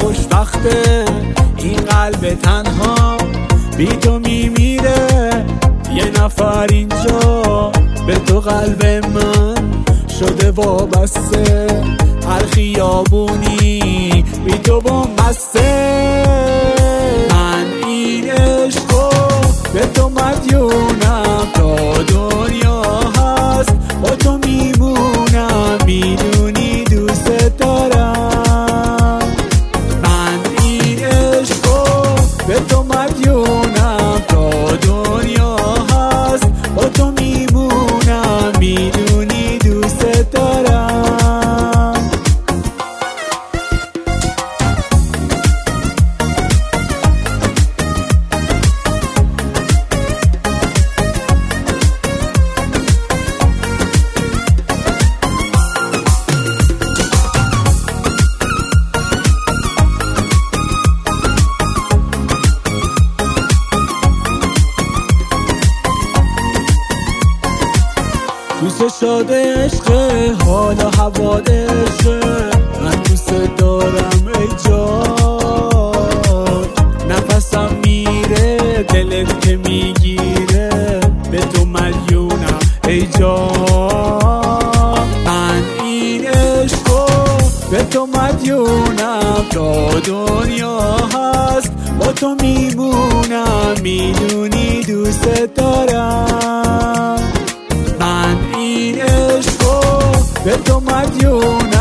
خوشبخته این قلب تنها بی تو میمیره. یه نفر اینجا به تو قلب من شده وابسته، هر خیابونی بی تو بومبسته. من این عشقو به تو مدیونم، تا دنیا هست با تو میمونم، میدونی دوست دارم. من این عشقو به تو مدیونم، تا دنیا هست با تو میمونم، میدونی دوست دارم. دوست شده عشقه، حالا حوادشه، من دوست دارم ای جان. نفسم میره دلت که میگیره، به تو ملیونم ای جان. من این عشقو به تو مدیونم، تا دنیا هست با تو میمونم، میدونی دوست دارم. من این عشقو به تو مدیونم،